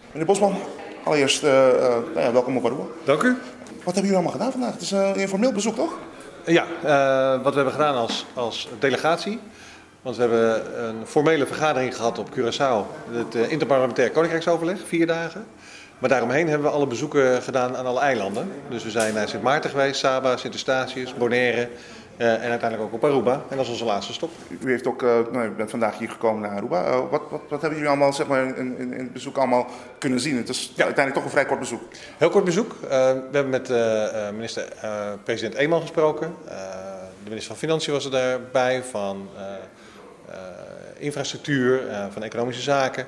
Meneer Bosman, allereerst welkom op Aruba. Dank u. Wat hebben jullie allemaal gedaan vandaag? Het is een informeel bezoek, toch? Ja, wat we hebben gedaan als delegatie. Want we hebben een formele vergadering gehad op Curaçao. Het interparlementair koninkrijksoverleg, 4 dagen. Maar daaromheen hebben we alle bezoeken gedaan aan alle eilanden. Dus we zijn naar Sint Maarten geweest, Saba, Sint Eustatius, Bonaire en uiteindelijk ook op Aruba. En dat is onze laatste stop. U heeft ook, u bent vandaag hier gekomen naar Aruba. Wat hebben jullie allemaal in het bezoek allemaal kunnen zien? Het is uiteindelijk toch een vrij kort bezoek. Heel kort bezoek. We hebben met president Eenman gesproken. De minister van Financiën was er daarbij, van infrastructuur, van economische zaken.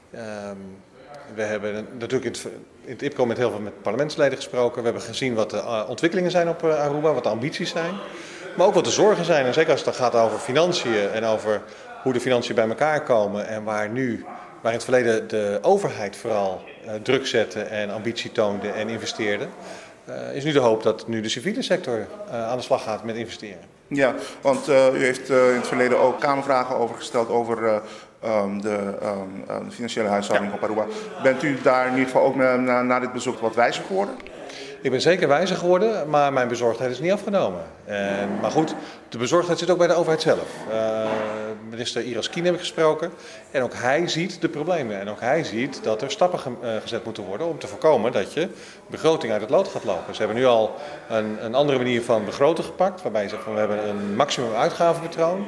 We hebben natuurlijk in het IPCO met heel veel parlementsleden gesproken. We hebben gezien wat de ontwikkelingen zijn op Aruba, wat de ambities zijn. Maar ook wat de zorgen zijn. En zeker als het dan gaat over financiën en over hoe de financiën bij elkaar komen. En waar in het verleden de overheid vooral druk zette en ambitie toonde en investeerde. Is nu de hoop dat nu de civiele sector aan de slag gaat met investeren. Ja, want u heeft in het verleden ook Kamervragen over gesteld over de financiële huishouding op Aruba. Bent u daar in ieder geval ook na dit bezoek wat wijzer geworden? Ik ben zeker wijzer geworden, maar mijn bezorgdheid is niet afgenomen. Maar goed, de bezorgdheid zit ook bij de overheid zelf. Minister Iras Kien heb ik gesproken en ook hij ziet de problemen. En ook hij ziet dat er stappen gezet moeten worden om te voorkomen dat je begroting uit het lood gaat lopen. Ze hebben nu al een andere manier van begroten gepakt, waarbij je zegt van we hebben een maximum uitgavenpatroon.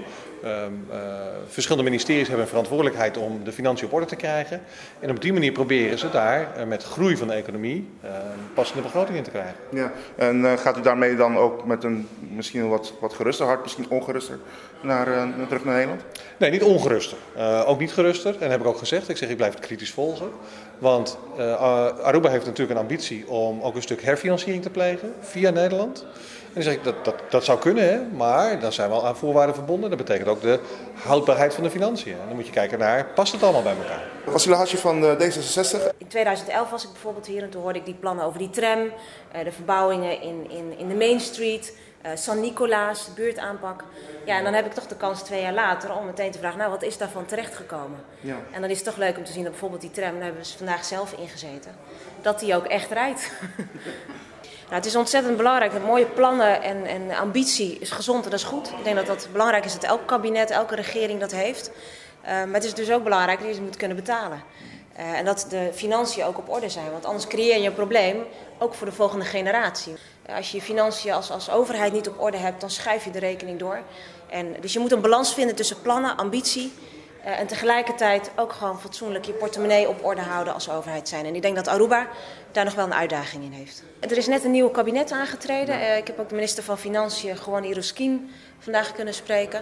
Verschillende ministeries hebben een verantwoordelijkheid om de financiën op orde te krijgen. En op die manier proberen ze daar met groei van de economie een passende begroting in te krijgen. Ja, en gaat u daarmee dan ook met een misschien wat geruster hart, misschien ongeruster, terug naar Nederland? Nee, niet ongeruster. Ook niet geruster. En dat heb ik ook gezegd. Ik zeg, ik blijf het kritisch volgen. Want Aruba heeft natuurlijk een ambitie om ook een stuk herfinanciering te plegen via Nederland. En dan zeg ik, dat zou kunnen, hè? Maar dan zijn we al aan voorwaarden verbonden. Dat betekent ook de houdbaarheid van de financiën. En dan moet je kijken naar, past het allemaal bij elkaar? Wasila Haji van D66. In 2011 was ik bijvoorbeeld hier en toen hoorde ik die plannen over die tram, de verbouwingen in de Main Street, San Nicolaas, de buurtaanpak. Ja, en dan heb ik toch de kans 2 jaar later om meteen te vragen, nou wat is daarvan terechtgekomen? Ja. En dan is het toch leuk om te zien dat bijvoorbeeld die tram, daar hebben we vandaag zelf ingezeten, dat die ook echt rijdt. Nou, het is ontzettend belangrijk. Mooie plannen en ambitie is gezond en dat is goed. Ik denk dat dat belangrijk is dat elk kabinet, elke regering dat heeft. Maar het is dus ook belangrijk dat je ze moet kunnen betalen. En dat de financiën ook op orde zijn. Want anders creëer je een probleem, ook voor de volgende generatie. Als je je financiën als overheid niet op orde hebt, dan schuif je de rekening door. Dus je moet een balans vinden tussen plannen, ambitie. En tegelijkertijd ook gewoon fatsoenlijk je portemonnee op orde houden als overheid zijn. En ik denk dat Aruba daar nog wel een uitdaging in heeft. Er is net een nieuw kabinet aangetreden. Ik heb ook de minister van Financiën, Juan Iras Kien, vandaag kunnen spreken.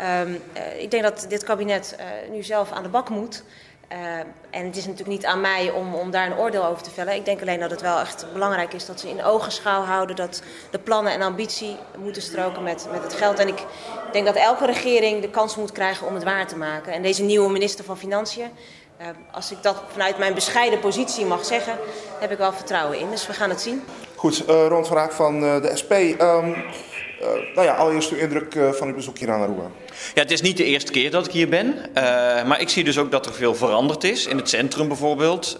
Ik denk dat dit kabinet nu zelf aan de bak moet. En het is natuurlijk niet aan mij om daar een oordeel over te vellen. Ik denk alleen dat het wel echt belangrijk is dat ze in ogenschouw houden dat de plannen en ambitie moeten stroken met het geld. En ik denk dat elke regering de kans moet krijgen om het waar te maken. En deze nieuwe minister van Financiën, als ik dat vanuit mijn bescheiden positie mag zeggen, heb ik wel vertrouwen in. Dus we gaan het zien. Goed, Ron van Raak van de SP. Allereerst uw indruk van uw bezoek hier aan Aruba. Ja, het is niet de eerste keer dat ik hier ben. Maar ik zie dus ook dat er veel veranderd is. In het centrum bijvoorbeeld.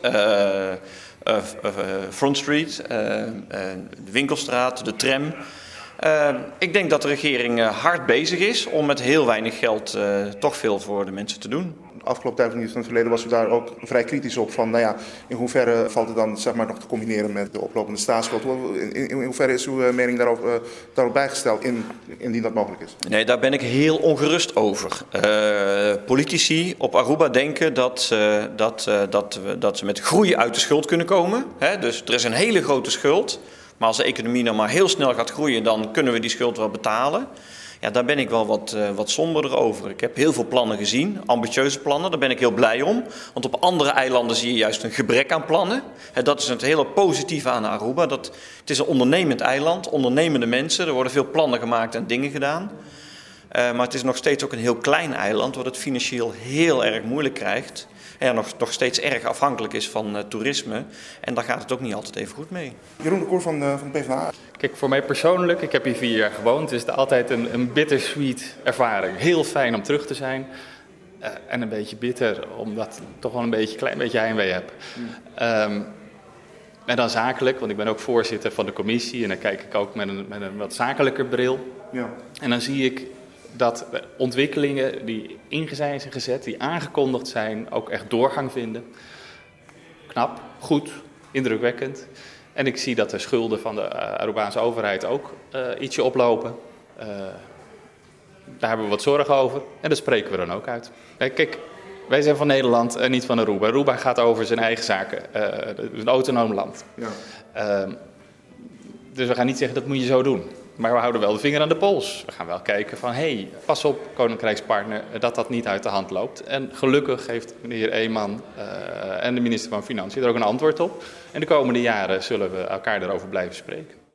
Front Street, de winkelstraat, de tram. Ik denk dat de regering hard bezig is om met heel weinig geld toch veel voor de mensen te doen. De afgelopen tijd van het verleden was u daar ook vrij kritisch op. Van, in hoeverre valt het dan nog te combineren met de oplopende staatsschuld? In hoeverre is uw mening daarop bijgesteld, indien dat mogelijk is? Nee, daar ben ik heel ongerust over. Politici op Aruba denken dat ze met groei uit de schuld kunnen komen. Dus er is een hele grote schuld. Maar als de economie nou maar heel snel gaat groeien, dan kunnen we die schuld wel betalen. Ja, daar ben ik wel wat somberder over. Ik heb heel veel plannen gezien, ambitieuze plannen, daar ben ik heel blij om. Want op andere eilanden zie je juist een gebrek aan plannen. Dat is het hele positieve aan Aruba. Het is een ondernemend eiland, ondernemende mensen. Er worden veel plannen gemaakt en dingen gedaan. Maar het is nog steeds ook een heel klein eiland, wat het financieel heel erg moeilijk krijgt. En nog steeds erg afhankelijk is van toerisme. En daar gaat het ook niet altijd even goed mee. Jeroen de Koer van de PvdA. Kijk, voor mij persoonlijk, ik heb hier 4 jaar gewoond. Het is altijd een bittersweet ervaring. Heel fijn om terug te zijn. En een beetje bitter, omdat ik toch wel een klein beetje heimwee heb. En dan zakelijk, want ik ben ook voorzitter van de commissie. En dan kijk ik ook met een wat zakelijker bril. Ja. En dan zie ik dat ontwikkelingen die zijn gezet, die aangekondigd zijn, ook echt doorgang vinden. Knap, goed, indrukwekkend. En ik zie dat de schulden van de Arubaanse overheid ook ietsje oplopen. Daar hebben we wat zorgen over en dat spreken we dan ook uit. Kijk, wij zijn van Nederland en niet van Aruba. Aruba gaat over zijn eigen zaken. Het is een autonoom land. Ja. Dus we gaan niet zeggen dat moet je zo doen. Maar we houden wel de vinger aan de pols. We gaan wel kijken van, pas op, Koninkrijkspartner, dat niet uit de hand loopt. En gelukkig heeft meneer Eeman en de minister van Financiën er ook een antwoord op. En de komende jaren zullen we elkaar daarover blijven spreken.